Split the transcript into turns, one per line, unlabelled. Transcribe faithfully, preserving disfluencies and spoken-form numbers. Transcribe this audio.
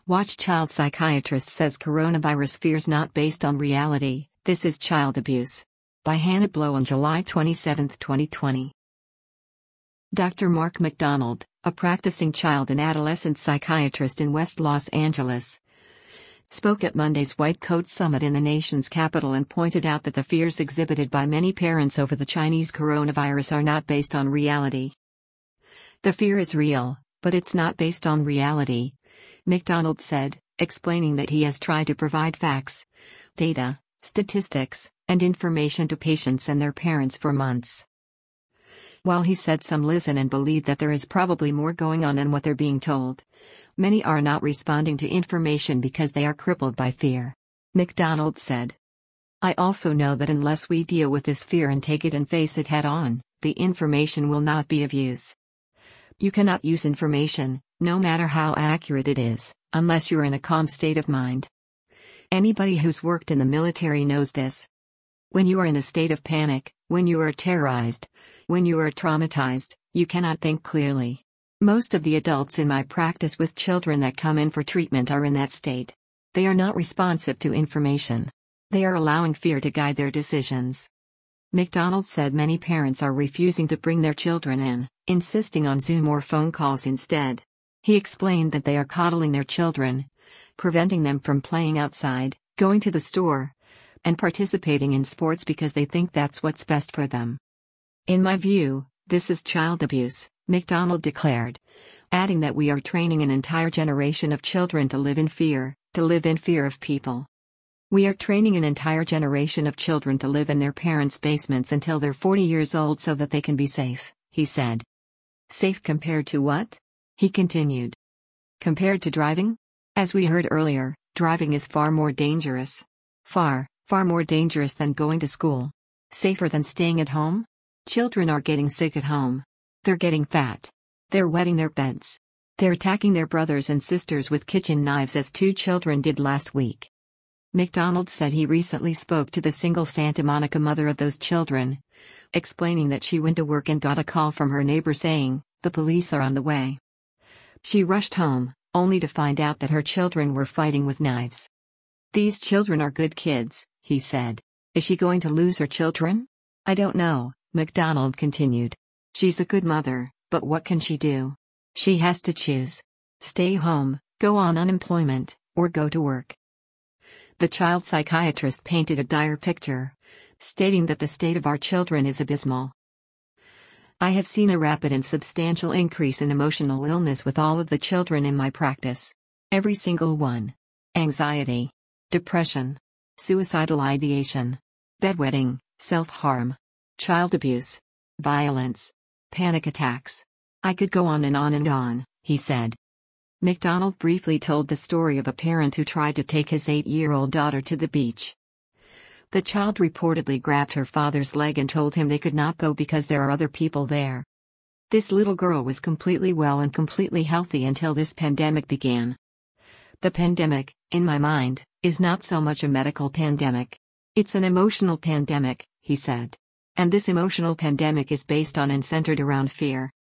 Watch child psychiatrist says coronavirus fears not based on reality, this is child abuse. By Hannah Blow on July twenty-seventh, twenty twenty. Doctor Mark McDonald, a practicing child and adolescent psychiatrist in West Los Angeles, spoke at Monday's White Coat Summit in the nation's capital and pointed out that the fears exhibited by many parents over the Chinese coronavirus are not based on reality. The fear is real, but it's not based on reality, McDonald said, explaining that he has tried to provide facts, data, statistics, and information to patients and their parents for months. While he said some listen and believe that there is probably more going on than what they're being told, many are not responding to information because they are crippled by fear. McDonald said, I also know that unless we deal with this fear and take it and face it head on, the information will not be of use. You cannot use information, no matter how accurate it is, unless you're in a calm state of mind. Anybody who's worked in the military knows this. When you are in a state of panic, when you are terrorized, when you are traumatized, you cannot think clearly. Most of the adults in my practice with children that come in for treatment are in that state. They are not responsive to information. They are allowing fear to guide their decisions. McDonald said many parents are refusing to bring their children in, insisting on Zoom or phone calls instead. He explained that they are coddling their children, preventing them from playing outside, going to the store, and participating in sports because they think that's what's best for them. In my view, this is child abuse, McDonald declared, adding that we are training an entire generation of children to live in fear, to live in fear of people. We are training an entire generation of children to live in their parents' basements until they're forty years old so that they can be safe, he said. Safe compared to what? He continued. Compared to driving? As we heard earlier, driving is far more dangerous. Far, far more dangerous than going to school. Safer than staying at home? Children are getting sick at home. They're getting fat. They're wetting their beds. They're attacking their brothers and sisters with kitchen knives as two children did last week. McDonald said he recently spoke to the single Santa Monica mother of those children, explaining that she went to work and got a call from her neighbor saying, the police are on the way. She rushed home, only to find out that her children were fighting with knives. These children are good kids, he said. Is she going to lose her children? I don't know, McDonald continued. She's a good mother, but what can she do? She has to choose. Stay home, go on unemployment, or go to work. The child psychiatrist painted a dire picture, stating that the state of our children is abysmal. I have seen a rapid and substantial increase in emotional illness with all of the children in my practice. Every single one. Anxiety, depression, suicidal ideation, bedwetting, self-harm, child abuse, violence, panic attacks. I could go on and on and on, he said. McDonald briefly told the story of a parent who tried to take his eight-year-old daughter to the beach. The child reportedly grabbed her father's leg and told him they could not go because there are other people there. This little girl was completely well and completely healthy until this pandemic began. The pandemic, in my mind, is not so much a medical pandemic. It's an emotional pandemic, he said. And this emotional pandemic is based on and centered around fear.